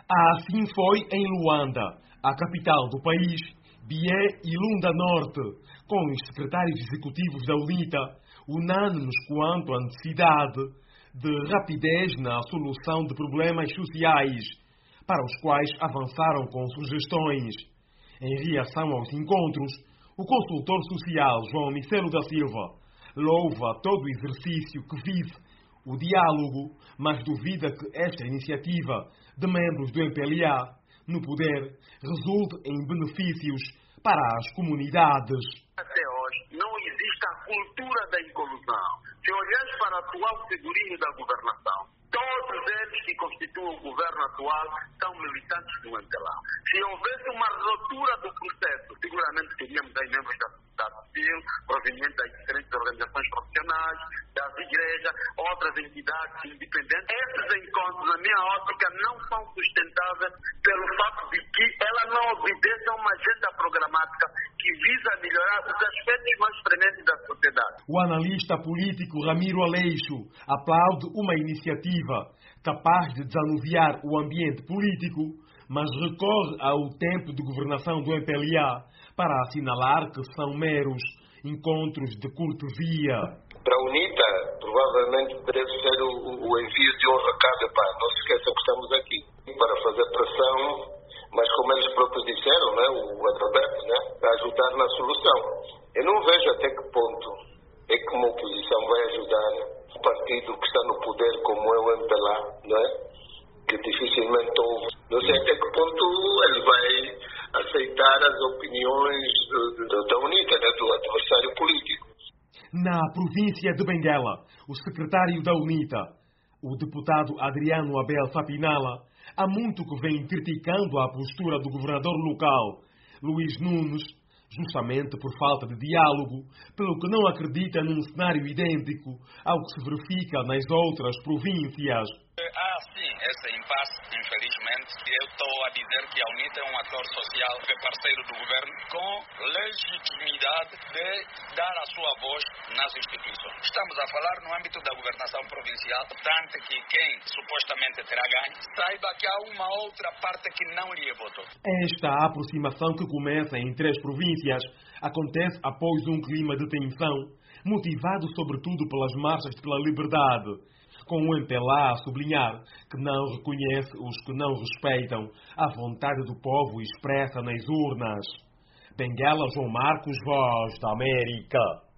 Assim foi em Luanda, a capital do país, Bié e Lunda Norte, com os secretários executivos da UNITA unânimes quanto à necessidade de rapidez na solução de problemas sociais, para os quais avançaram com sugestões. Em reação aos encontros, o consultor social João Micelo da Silva louva todo o exercício que vise o diálogo, mas duvida que esta iniciativa de membros do MPLA no poder resulte em benefícios para as comunidades. Até hoje não existe a cultura da inclusão. Se olhamos para o atual figurino da governação, todos eles que constituem o governo atual são militantes do MPLA. Se houvesse uma ruptura do processo, seguramente teríamos aí membros da sociedade civil, provenientes das diferentes organizações profissionais, das igrejas, outras entidades independentes. Esses encontros, na minha ótica, não são sustentáveis pelo fato de que ela não obedece a uma agenda programática que visa melhorar os aspectos mais prementes da sociedade. O analista político Ramiro Aleixo aplaude uma iniciativa capaz de desanuviar o ambiente político, mas recorre ao tempo de governação do MPLA para assinalar que são meros encontros de cortesia. Para a UNITA, provavelmente deve ser o envio de um recado, não se esqueçam que estamos aqui para fazer pressão, mas como eles próprios disseram, o Adalberto, a ajudar na solução. Eu não vejo até que ponto é que uma oposição vai ajudar um partido que está no poder como é o MPLA, que dificilmente ouve. Não sei até que ponto ele vai aceitar as opiniões da UNITA, do adversário político. Na província de Benguela, o secretário da UNITA, o deputado Adriano Abel Sapinala, há muito que vem criticando a postura do governador local, Luís Nunes, justamente por falta de diálogo, pelo que não acredita num cenário idêntico ao que se verifica nas outras províncias. Há sim esse impasse, infelizmente. Eu estou a dizer que a UNITA é um ator social, é parceiro do governo, com legitimidade de dar a sua voz nas instituições. Estamos a falar no âmbito da governação provincial, tanto que quem supostamente terá ganho, saiba que há uma outra parte que não lhe votou. Esta aproximação que começa em 3 províncias acontece após um clima de tensão, motivado sobretudo pelas marchas pela liberdade, com o MPLA a sublinhar que não reconhece os que não respeitam a vontade do povo expressa nas urnas. Benguela, João Marcos, Voz da América.